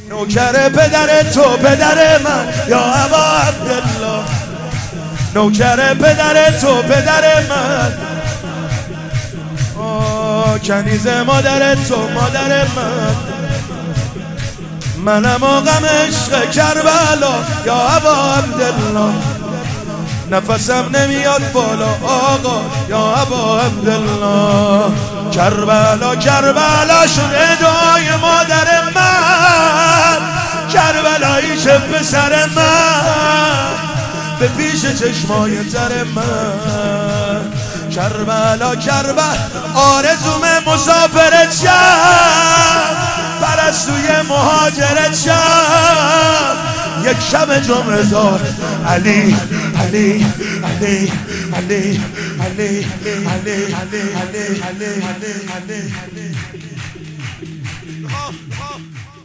نوکر پدر تو پدر من یا ابا عبدالله، نوکر پدر تو پدر من، کنیز مادر تو مادر من، منم آقم عشق کربلا یا ابا عبدالله، نفسم نمیاد بالا آقا یا ابا عبدالله، کربلا کربلا شده دعای مادر من، کربلایی چه پسر من به پیش چشمای تر من، کربلا کربلا آرزوم مسافرت شم، پرستوی مهاجرت شم، یک شب جمعه دار علی علی علی علی علی علی علی علی علی علی